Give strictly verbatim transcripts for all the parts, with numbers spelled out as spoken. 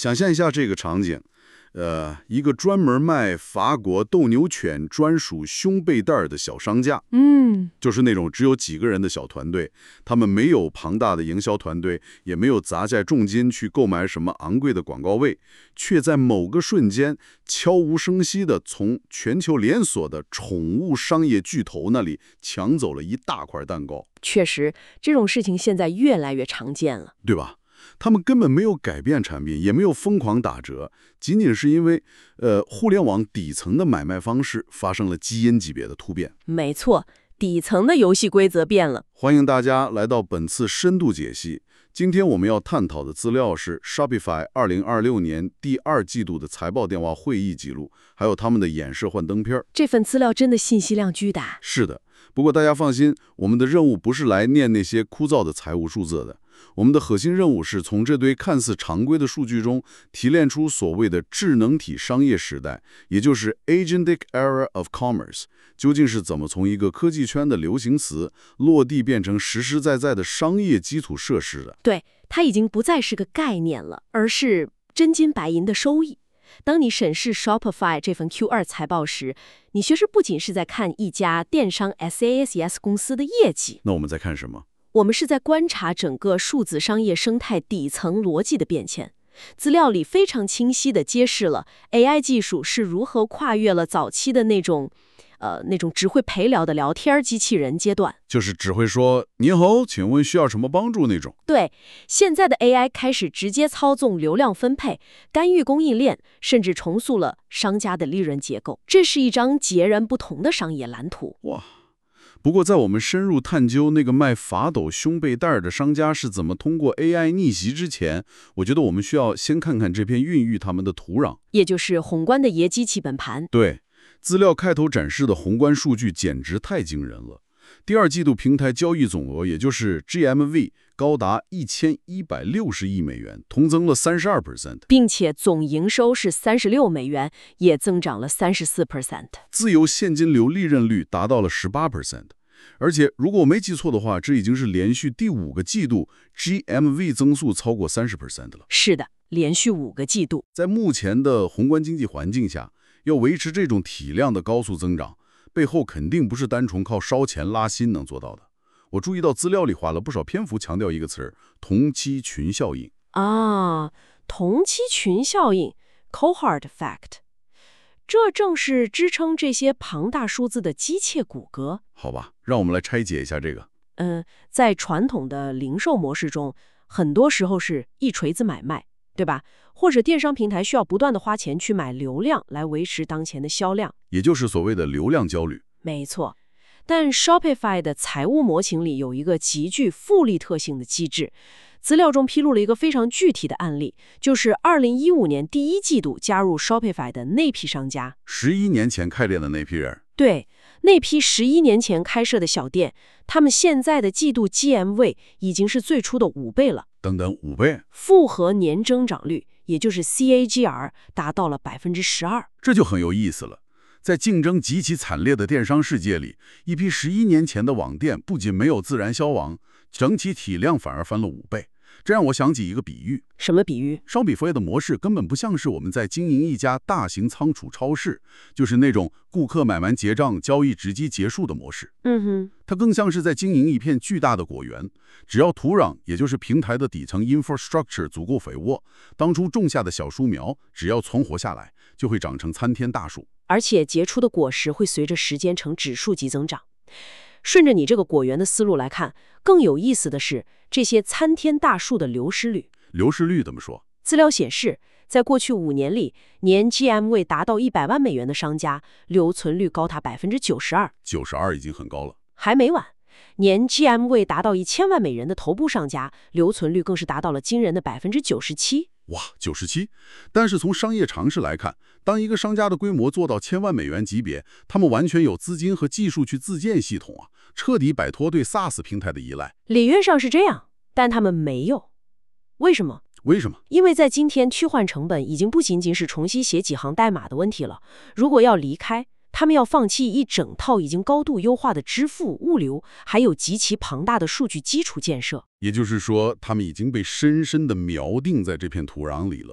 想象一下这个场景，呃，一个专门卖法国斗牛犬专属胸背带的小商家， 嗯， 就是那种只有几个人的小团队，他们没有庞大的营销团队，也没有砸下重金去购买什么昂贵的广告位，却在某个瞬间悄无声息地从全球连锁的宠物商业巨头那里抢走了一大块蛋糕， 确实，这种事情现在越来越常见了。 对吧？他们根本没有改变产品，也没有疯狂打折，仅仅是因为，呃，互联网底层的买卖方式发生了基因级别的突变。 没错，底层的游戏规则变了。 欢迎大家来到本次深度解析。今天我们要探讨的资料是 Shopify 二零二六年第二季度的财报电话会议记录，还有他们的演示幻灯片。 这份资料真的信息量巨大。 是的，不过大家放心，我们的任务不是来念那些枯燥的财务数字的。我们的核心任务是从这堆看似常规的数据中提炼出所谓的智能体商业时代，也就是 Agentic Era of Commerce， 究竟是怎么从一个科技圈的流行词落地变成实实在在的商业基础设施的。 对，它已经不再是个概念了，而是真金白银的收益。当你审视 Shopify 这份 Q 二 财报时，你其实不仅是在看一家电商 SaaS 公司的业绩， 那我们在看什么？ 我们是在观察整个数字商业生态底层逻辑的变迁。资料里非常清晰地揭示了 A I 技术是如何跨越了早期的那种，呃，那种只会陪聊的聊天机器人阶段， 就是只会说“您好，请问需要什么帮助”那种。 对，现在的 A I 开始直接操纵流量分配，干预供应链，甚至重塑了商家的利润结构。这是一张截然不同的商业蓝图。 哇！不过，在我们深入探究那个卖法斗胸背带的商家是怎么通过 A I 逆袭之前，我觉得我们需要先看看这片孕育他们的土壤， 也就是宏观的爷机器本盘。 对，资料开头展示的宏观数据简直太惊人了。第二季度平台交易总额，也就是 G M V， 高达一千一百六十亿美元，同增了 百分之三十二， 并且总营收是三十六美元，也增长了 百分之三十四。 自由现金流利润率达到了 百分之十八。而且，如果我没记错的话，这已经是连续第五个季度 G M V 增速超过 百分之三十 的了。 是的，连续五个季度。 在目前的宏观经济环境下，要维持这种体量的高速增长，背后肯定不是单纯靠烧钱拉新能做到的。我注意到资料里花了不少篇幅强调一个词儿——同期群效应。 啊，同期群效应 （cohort effect）。这正是支撑这些庞大数字的机械骨骼。 好吧，让我们来拆解一下这个。 嗯，在传统的零售模式中，很多时候是一锤子买卖，对吧？或者电商平台需要不断的花钱去买流量来维持当前的销量， 也就是所谓的流量焦虑。 没错。但 Shopify 的财务模型里有一个极具复利特性的机制。资料中披露了一个非常具体的案例，就是二零一五年第一季度加入 Shopify 的那批商家， 十一年前开店的那批人。 对，那批十一年前开设的小店，他们现在的季度 G M V 已经是最初的五倍了。 等等，五倍？ 复合年增长率，也就是 C A G R， 达到了 百分之十二。 这就很有意思了。在竞争极其惨烈的电商世界里，一批十一年前的网店不仅没有自然消亡，整体体量反而翻了五倍。这让我想起一个比喻。 什么比喻？ 商比服务的模式根本不像是我们在经营一家大型仓储超市，就是那种顾客买完结账，交易直接结束的模式。 嗯哼， 它更像是在经营一片巨大的果园。只要土壤，也就是平台的底层 infrastructure 足够肥沃，当初种下的小树苗，只要存活下来，就会长成参天大树， 而且结出的果实会随着时间呈指数级增长。顺着你这个果园的思路来看，更有意思的是这些参天大树的流失率。 流失率怎么说？ 资料显示，在过去五年里，年 G M V 达到一百万美元的商家，留存率高达 百分之九十二。 九十二已经很高了。 还没完，年 G M V 达到一千万美元的头部商家，留存率更是达到了惊人的 百分之九十七。 哇，九十七！但是从商业常识来看，当一个商家的规模做到千万美元级别，他们完全有资金和技术去自建系统啊，彻底摆脱对 SaaS 平台的依赖。 理论上是这样，但他们没有。为什么？ 为什么？ 因为在今天，替换成本已经不仅仅是重新写几行代码的问题了。如果要离开，他们要放弃一整套已经高度优化的支付、物流，还有极其庞大的数据基础建设。 也就是说，他们已经被深深地锚定在这片土壤里了。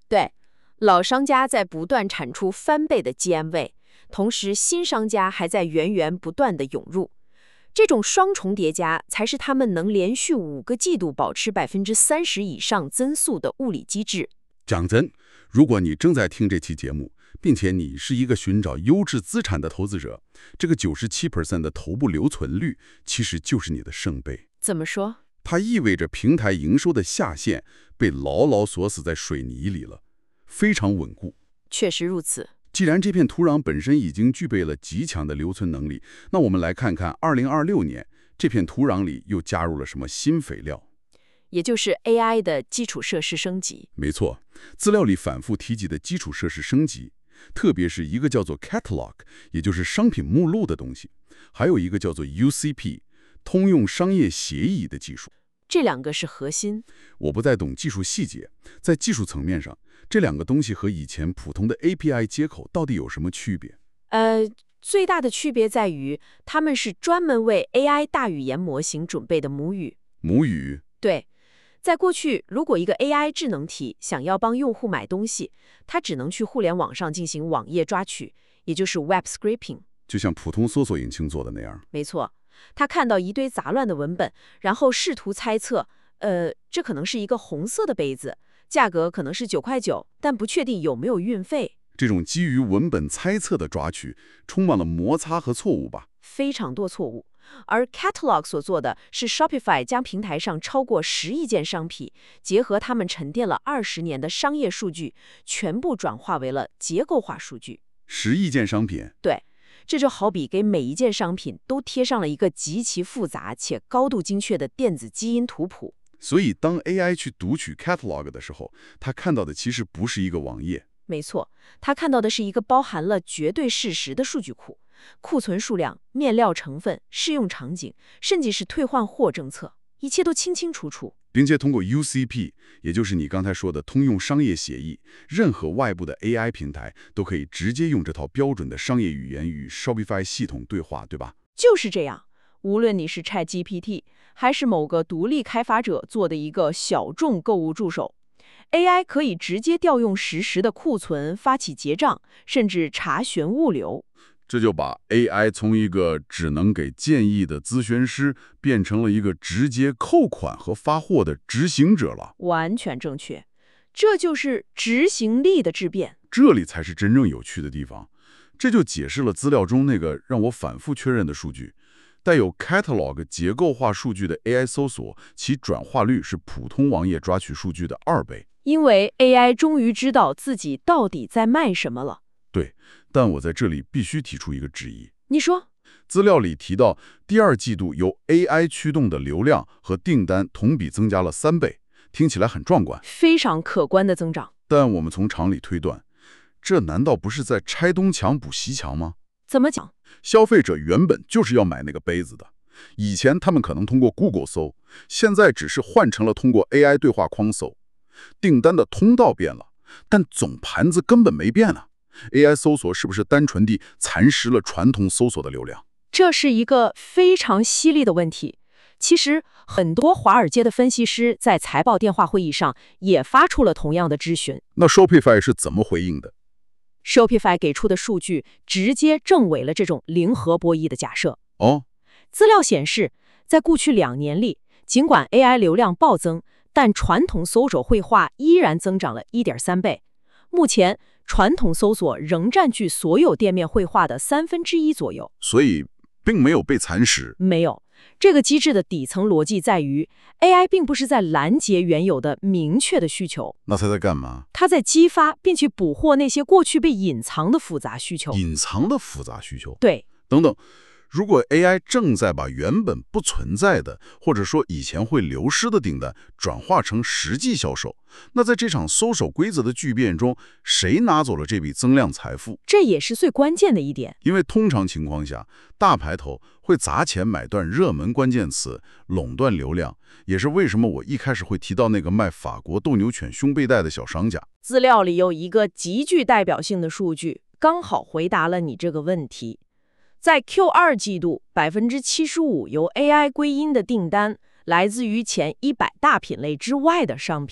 对，老商家在不断产出翻倍的 G M V， 同时新商家还在源源不断的涌入。这种双重叠加才是他们能连续五个季度保持百分之三十以上增速的物理机制。 讲真，如果你正在听这期节目，并且你是一个寻找优质资产的投资者，这个 百分之九十七 的头部留存率其实就是你的圣杯。 怎么说？ 它意味着平台营收的下限被牢牢锁死在水泥里了，非常稳固。 确实如此。 既然这片土壤本身已经具备了极强的留存能力，那我们来看看二零二六年这片土壤里又加入了什么新肥料， 也就是 A I 的基础设施升级。 没错，资料里反复提及的基础设施升级，特别是一个叫做 catalog， 也就是商品目录的东西，还有一个叫做 U C P， 通用商业协议的技术。 这两个是核心。 我不再懂技术细节，在技术层面上，这两个东西和以前普通的 A P I 接口到底有什么区别？ 呃，最大的区别在于，它们是专门为 A I 大语言模型准备的母语。 母语？ 对，在过去，如果一个 A I 智能体想要帮用户买东西，它只能去互联网上进行网页抓取，也就是 web scraping， 就像普通搜索引擎做的那样。 没错。他看到一堆杂乱的文本，然后试图猜测，呃，这可能是一个红色的杯子，价格可能是九块九，但不确定有没有运费。 这种基于文本猜测的抓取，充满了摩擦和错误吧？ 非常多错误。而 Catalog 所做的是 Shopify 将平台上超过十亿件商品，结合他们沉淀了二十年的商业数据，全部转化为了结构化数据。 十亿件商品？ 对。这就好比给每一件商品都贴上了一个极其复杂且高度精确的电子基因图谱。 所以，当 A I 去读取 catalog 的时候，它看到的其实不是一个网页。 没错，它看到的是一个包含了绝对事实的数据库，库存数量、面料成分、适用场景，甚至是退换货政策，一切都清清楚楚。 并且通过 U C P， 也就是你刚才说的通用商业协议，任何外部的 A I 平台都可以直接用这套标准的商业语言与 Shopify 系统对话，对吧？ 就是这样。无论你是 ChatGPT， 还是某个独立开发者做的一个小众购物助手， A I 可以直接调用实时的库存，发起结账，甚至查询物流。 这就把 A I 从一个只能给建议的咨询师，变成了一个直接扣款和发货的执行者了。 完全正确，这就是执行力的质变。 这里才是真正有趣的地方。这就解释了资料中那个让我反复确认的数据：带有 catalog 结构化数据的 A I 搜索，其转化率是普通网页抓取数据的二倍。 因为 A I 终于知道自己到底在卖什么了。 对，但我在这里必须提出一个质疑。 你说， 资料里提到，第二季度由 A I 驱动的流量和订单同比增加了三倍，听起来很壮观， 非常可观的增长。 但我们从常理推断，这难道不是在拆东墙补西墙吗？ 怎么讲？ 消费者原本就是要买那个杯子的，以前他们可能通过 Google 搜，现在只是换成了通过 A I 对话框搜，订单的通道变了，但总盘子根本没变啊。A I 搜索是不是单纯地蚕食了传统搜索的流量？ 这是一个非常犀利的问题。其实，很多华尔街的分析师在财报电话会议上也发出了同样的质询。 那 Shopify 是怎么回应的？ Shopify 给出的数据直接证伪了这种零和博弈的假设。 哦， 资料显示，在过去两年里，尽管 A I 流量暴增，但传统搜索绘画依然增长了 一点三倍。目前，传统搜索仍占据所有店面绘画的三分之一左右， 所以并没有被蚕食。 没有。这个机制的底层逻辑在于 ，A I 并不是在拦截原有的明确的需求， 那它在干嘛？ 它在激发并去捕获那些过去被隐藏的复杂需求。 隐藏的复杂需求？ 对， 等等。如果 A I 正在把原本不存在的，或者说以前会流失的订单转化成实际销售，那在这场搜索规则的巨变中，谁拿走了这笔增量财富？ 这也是最关键的一点。 因为通常情况下，大牌头会砸钱买断热门关键词，垄断流量，也是为什么我一开始会提到那个卖法国斗牛犬胸背带的小商家。 资料里有一个极具代表性的数据，刚好回答了你这个问题。在 Q 二 季度， 百分之七十五 由 A I 归因的订单来自于前一百大品类之外的商品。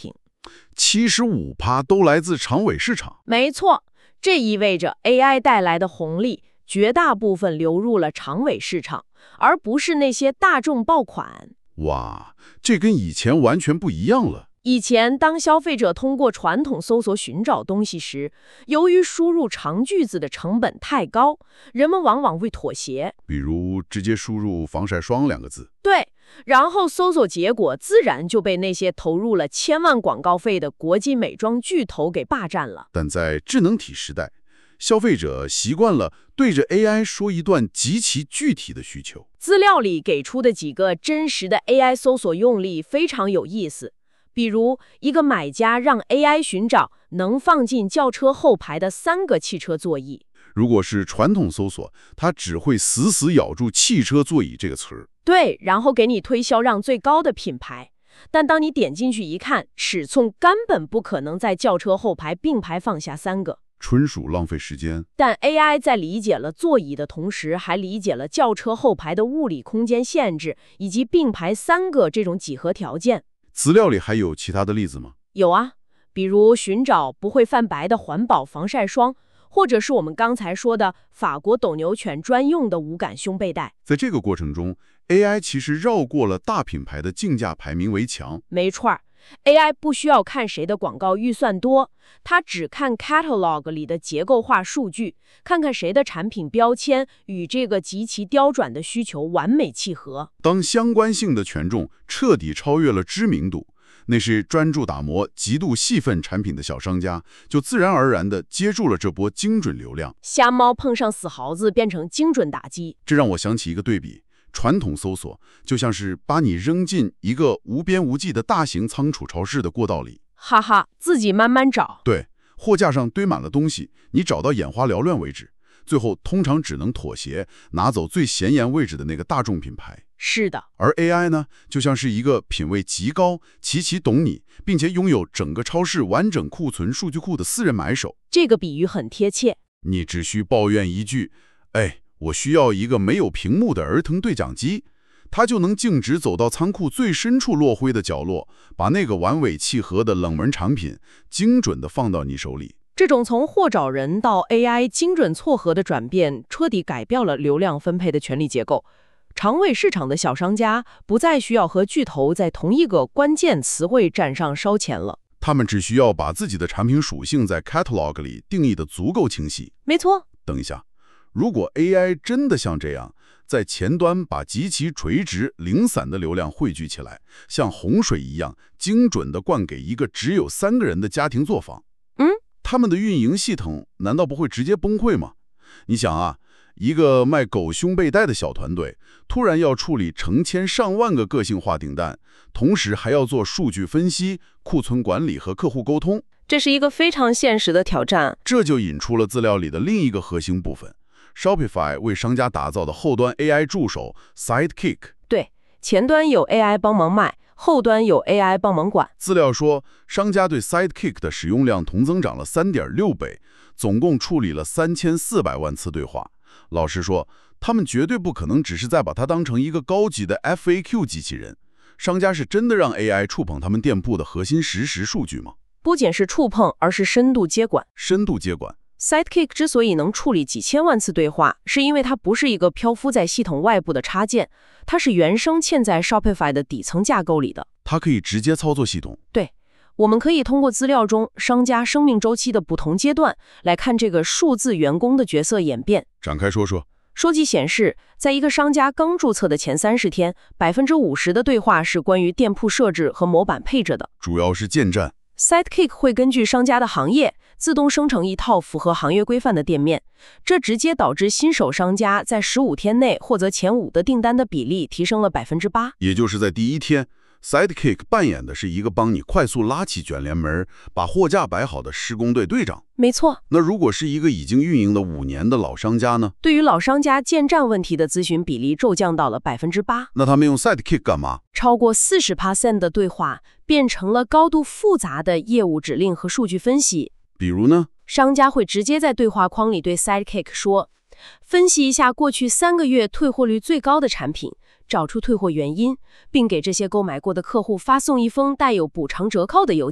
七十五趴都来自长尾市场。 没错，这意味着 A I 带来的红利绝大部分流入了长尾市场，而不是那些大众爆款。 哇，这跟以前完全不一样了。 以前，当消费者通过传统搜索寻找东西时，由于输入长句子的成本太高，人们往往会妥协。 比如直接输入防晒霜两个字。 对，然后搜索结果自然就被那些投入了千万广告费的国际美妆巨头给霸占了。 但在智能体时代，消费者习惯了对着 A I 说一段极其具体的需求。 资料里给出的几个真实的 A I 搜索用例非常有意思。比如，一个买家让 A I 寻找能放进轿车后排的三个汽车座椅。 如果是传统搜索，它只会死死咬住汽车座椅这个词儿。 对，然后给你推销量最高的品牌。但当你点进去一看，尺寸根本不可能在轿车后排并排放下三个， 纯属浪费时间。 但 A I 在理解了座椅的同时，还理解了轿车后排的物理空间限制，以及并排三个这种几何条件。 资料里还有其他的例子吗？ 有啊，比如寻找不会泛白的环保防晒霜，或者是我们刚才说的法国斗牛犬专用的无感胸背带。 在这个过程中 ，A I 其实绕过了大品牌的竞价排名围墙。 没错儿。A I 不需要看谁的广告预算多，它只看 catalog 里的结构化数据，看看谁的产品标签与这个极其刁转的需求完美契合。 当相关性的权重彻底超越了知名度，那是专注打磨极度细分产品的小商家，就自然而然地接住了这波精准流量。 瞎猫碰上死耗子，变成精准打击。 这让我想起一个对比。传统搜索就像是把你扔进一个无边无际的大型仓储超市的过道里， 哈哈，自己慢慢找。 对，货架上堆满了东西，你找到眼花缭乱为止，最后通常只能妥协，拿走最显眼位置的那个大众品牌。 是的。 而 A I 呢，就像是一个品味极高、极其懂你，并且拥有整个超市完整库存数据库的私人买手。 这个比喻很贴切。 你只需抱怨一句，哎，我需要一个没有屏幕的儿童对讲机，它就能径直走到仓库最深处落灰的角落，把那个完美契合的冷门产品精准地放到你手里。 这种从货找人到 A I 精准撮合的转变，彻底改变了流量分配的权力结构。长尾市场的小商家不再需要和巨头在同一个关键词汇站上烧钱了， 他们只需要把自己的产品属性在 catalog 里定义得足够清晰。 没错。 等一下，如果 A I 真的像这样，在前端把极其垂直、零散的流量汇聚起来，像洪水一样精准地灌给一个只有三个人的家庭作坊， 嗯， 他们的运营系统难道不会直接崩溃吗？你想啊，一个卖狗胸背带的小团队，突然要处理成千上万个个性化订单，同时还要做数据分析、库存管理和客户沟通， 这是一个非常现实的挑战。 这就引出了资料里的另一个核心部分。Shopify 为商家打造的后端 A I 助手 Sidekick。 对，前端有 A I 帮忙卖，后端有 A I 帮忙管。 资料说，商家对 Sidekick 的使用量同增长了 三点六倍，总共处理了三千四百万次对话。老实说，他们绝对不可能只是在把它当成一个高级的 F A Q 机器人。商家是真的让 A I 触碰他们店铺的核心实时数据吗？ 不仅是触碰，而是深度接管。 深度接管。 Sidekick 之所以能处理几千万次对话，是因为它不是一个漂浮在系统外部的插件，它是原生嵌在 Shopify 的底层架构里的。 它可以直接操作系统。 对，我们可以通过资料中商家生命周期的不同阶段，来看这个数字员工的角色演变。 展开说说。 数据显示，在一个商家刚注册的前三十天， 百分之五十 的对话是关于店铺设置和模板配置的， 主要是建站。 Sidekick 会根据商家的行业自动生成一套符合行业规范的店面，这直接导致新手商家在十五天内获得前五的订单的比例提升了 百分之八。 也就是在第一天， Sidekick 扮演的是一个帮你快速拉起卷帘门、把货架摆好的施工队队长。 没错。 那如果是一个已经运营了五年的老商家呢？ 对于老商家建站问题的咨询比例骤降到了 百分之八。 那他们用 Sidekick 干嘛？ 超过 百分之四十 的对话变成了高度复杂的业务指令和数据分析。 比如呢？ 商家会直接在对话框里对 Sidekick 说，分析一下过去三个月退货率最高的产品，找出退货原因，并给这些购买过的客户发送一封带有补偿折扣的邮件。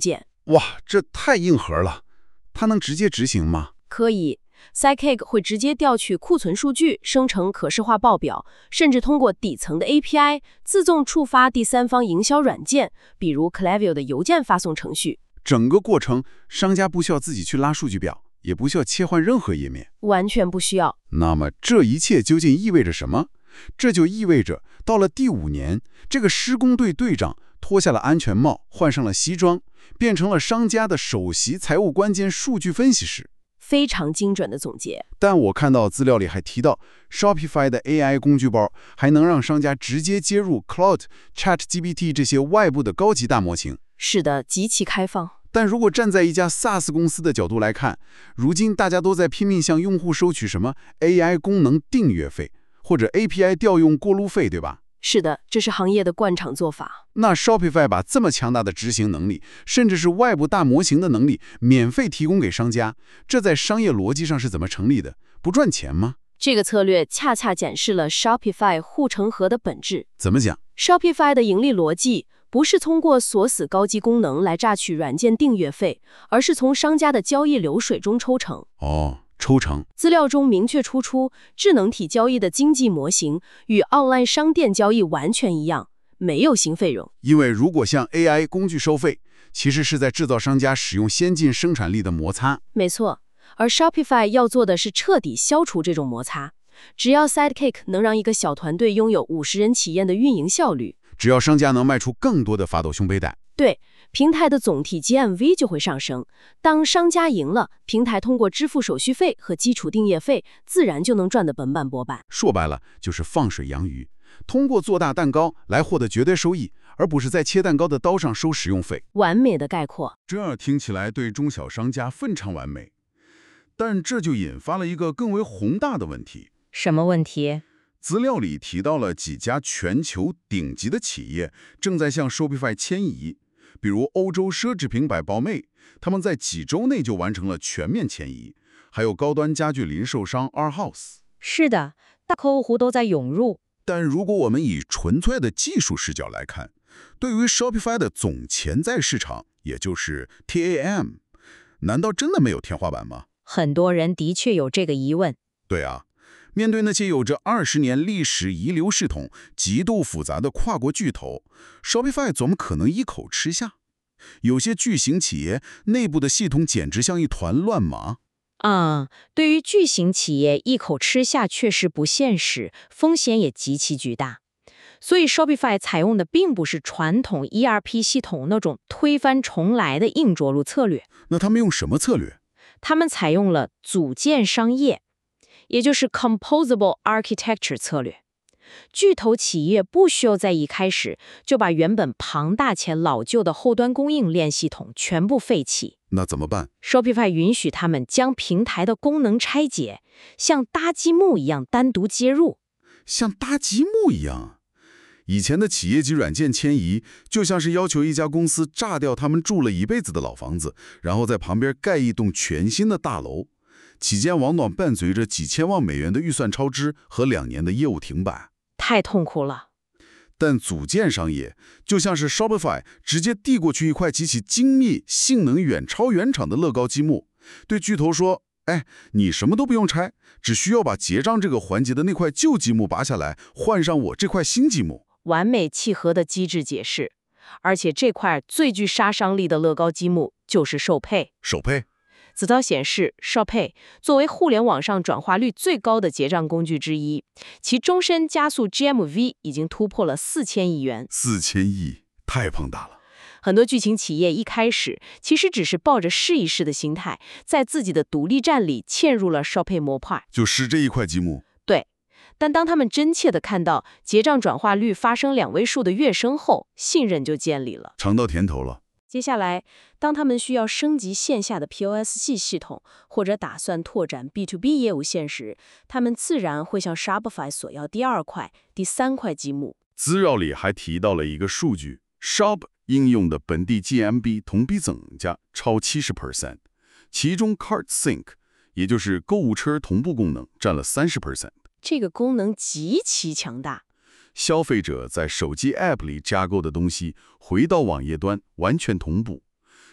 哇，这太硬核了，它能直接执行吗？ 可以。Sidekick 会直接调取库存数据，生成可视化报表，甚至通过底层的 A P I 自动触发第三方营销软件，比如 Klaviyo 的邮件发送程序。 整个过程，商家不需要自己去拉数据表，也不需要切换任何页面， 完全不需要。 那么这一切究竟意味着什么？这就意味着到了第五年，这个施工队队长脱下了安全帽，换上了西装，变成了商家的首席财务关键数据分析师。 非常精准的总结。 但我看到资料里还提到 Shopify 的 A I 工具包还能让商家直接接入 Claude、ChatGPT 这些外部的高级大模型。 是的，极其开放。 但如果站在一家 SaaS 公司的角度来看，如今大家都在拼命向用户收取什么 A I 功能订阅费，或者 A P I 调用过路费，对吧？ 是的，这是行业的惯常做法。 那 Shopify 把这么强大的执行能力，甚至是外部大模型的能力，免费提供给商家，这在商业逻辑上是怎么成立的？不赚钱吗？ 这个策略恰恰展示了 Shopify 护城河的本质。 怎么讲？ Shopify 的盈利逻辑不是通过锁死高级功能来榨取软件订阅费，而是从商家的交易流水中抽成。 哦，抽成。 资料中明确突出，智能体交易的经济模型与 online 商店交易完全一样，没有新费用。 因为如果向 A I 工具收费，其实是在制造商家使用先进生产力的摩擦。 没错，而 Shopify 要做的是彻底消除这种摩擦。只要 Sidekick 能让一个小团队拥有五十人企业的运营效率， 只要商家能卖出更多的法斗胸背带， 对，平台的总体 G M V 就会上升。当商家赢了，平台通过支付手续费和基础订阅费，自然就能赚得盆满钵满。 说白了就是放水养鱼，通过做大蛋糕来获得绝对收益，而不是在切蛋糕的刀上收使用费。 完美的概括。 这听起来对中小商家非常完美，但这就引发了一个更为宏大的问题。 什么问题？ 资料里提到了几家全球顶级的企业正在向 Shopify 迁移，比如欧洲奢侈品百宝妹，他们在几周内就完成了全面迁移，还有高端家具零售商 Arhaus。 是的，大客户都在涌入。 但如果我们以纯粹的技术视角来看，对于 Shopify 的总潜在市场，也就是 T A M， 难道真的没有天花板吗？ 很多人的确有这个疑问。 对啊，面对那些有着二十年历史遗留系统、极度复杂的跨国巨头 ，Shopify 怎么可能一口吃下？有些巨型企业内部的系统简直像一团乱麻。 嗯，对于巨型企业一口吃下确实不现实，风险也极其巨大。所以 Shopify 采用的并不是传统 E R P 系统那种推翻重来的硬着陆策略。 那他们用什么策略？ 他们采用了组件商业，也就是 Composable Architecture 策略。巨头企业不需要在一开始就把原本庞大且老旧的后端供应链系统全部废弃。 那怎么办？ Shopify 允许他们将平台的功能拆解，像搭积木一样单独接入。 像搭积木一样？以前的企业级软件迁移，就像是要求一家公司炸掉他们住了一辈子的老房子，然后在旁边盖一栋全新的大楼，期间往往伴随着几千万美元的预算超支和两年的业务停摆。 太痛苦了。 但组件商业就像是 Shopify 直接递过去一块极其精密、性能远超原厂的乐高积木，对巨头说：“哎，你什么都不用拆，只需要把结账这个环节的那块旧积木拔下来，换上我这块新积木。” 完美契合的机制解释。而且这块最具杀伤力的乐高积木就是首配。 首配。 资料显示 ，ShopPay 作为互联网上转化率最高的结账工具之一，其终身加速 G M V 已经突破了四千亿元。 四千亿，太庞大了。 很多巨型企业一开始其实只是抱着试一试的心态，在自己的独立站里嵌入了 ShopPay 模块， 就是这一块积木。 对。但当他们真切地看到结账转化率发生两位数的跃升后，信任就建立了， 尝到甜头了。 接下来，当他们需要升级线下的 P O S 系系统，或者打算拓展 B to B 业务线时，他们自然会向 Shopify 索要第二块、第三块积木。 资料里还提到了一个数据 ，Shop 应用的本地 G M V 同比增加超 百分之七十， 其中 Cart Sync， 也就是购物车同步功能占了 百分之三十。 这个功能极其强大。 消费者在手机 App 里加购的东西，回到网页端完全同步。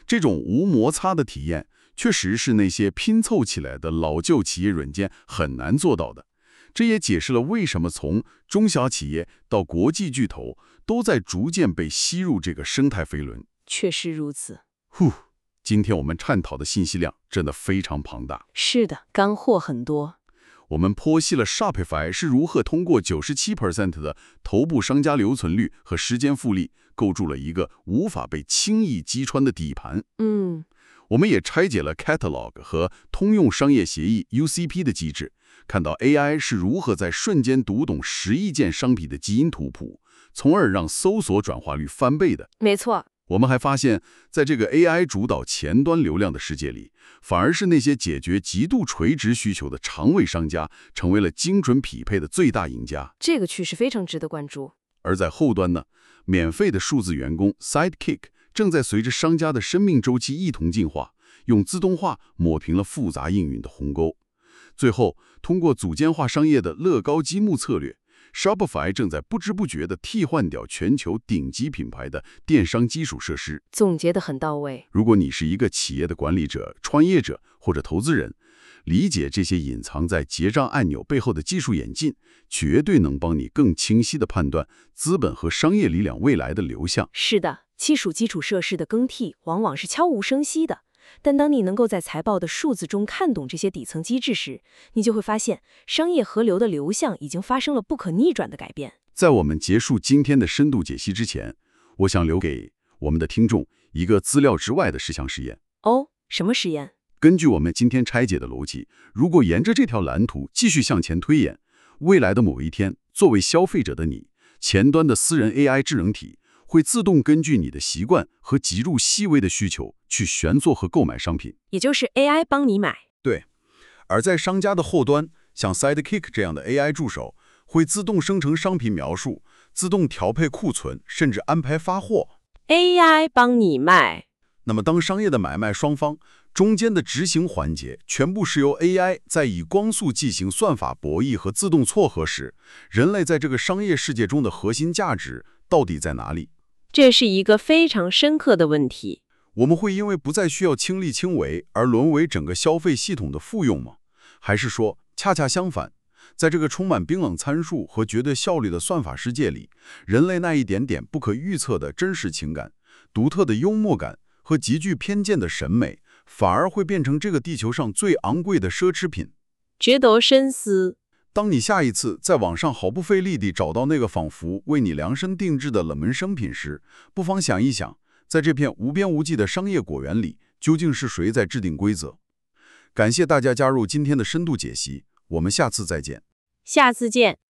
这种无摩擦的体验，确实是那些拼凑起来的老旧企业软件很难做到的。这也解释了为什么从中小企业到国际巨头都在逐渐被吸入这个生态飞轮。 确实如此。 呼，今天我们探讨的信息量真的非常庞大。 是的，干货很多。 我们剖析了 Shopify 是如何通过 百分之九十七 的头部商家留存率和时间复利，构筑了一个无法被轻易击穿的底盘。 嗯， 我们也拆解了 Catalog 和通用商业协议 U C P 的机制，看到 A I 是如何在瞬间读懂十亿件商品的基因图谱，从而让搜索转化率翻倍的。 没错。 我们还发现，在这个 A I 主导前端流量的世界里，反而是那些解决极度垂直需求的长尾商家，成为了精准匹配的最大赢家。 这个趋势非常值得关注。 而在后端呢，免费的数字员工 Sidekick 正在随着商家的生命周期一同进化，用自动化抹平了复杂应用的鸿沟。最后，通过组件化商业的乐高积木策略， Shopify 正在不知不觉地替换掉全球顶级品牌的电商基础设施。 总结得很到位。 如果你是一个企业的管理者、创业者或者投资人，理解这些隐藏在结账按钮背后的技术演进，绝对能帮你更清晰地判断资本和商业力量未来的流向。 是的，技术基础设施的更替往往是悄无声息的，但当你能够在财报的数字中看懂这些底层机制时，你就会发现商业河流的流向已经发生了不可逆转的改变。 在我们结束今天的深度解析之前，我想留给我们的听众一个资料之外的十项实验。 哦，什么实验？ 根据我们今天拆解的逻辑，如果沿着这条蓝图继续向前推演，未来的某一天，作为消费者的你，前端的私人 A I 智能体会自动根据你的习惯和极入细微的需求去选做和购买商品， 也就是 A I 帮你买。 对。而在商家的后端，像 Sidekick 这样的 A I 助手会自动生成商品描述，自动调配库存，甚至安排发货。 A I 帮你卖。 那么当商业的买卖双方中间的执行环节全部是由 A I 在以光速进行算法博弈和自动撮合时，人类在这个商业世界中的核心价值到底在哪里？ 这是一个非常深刻的问题。 我们会因为不再需要亲力亲为而沦为整个消费系统的附庸吗？还是说恰恰相反，在这个充满冰冷参数和绝对效率的算法世界里，人类那一点点不可预测的真实情感、独特的幽默感和极具偏见的审美，反而会变成这个地球上最昂贵的奢侈品？ 值得深思。 当你下一次在网上毫不费力地找到那个仿佛为你量身定制的冷门商品时，不妨想一想，在这片无边无际的商业果园里，究竟是谁在制定规则？感谢大家加入今天的深度解析，我们下次再见。 下次见。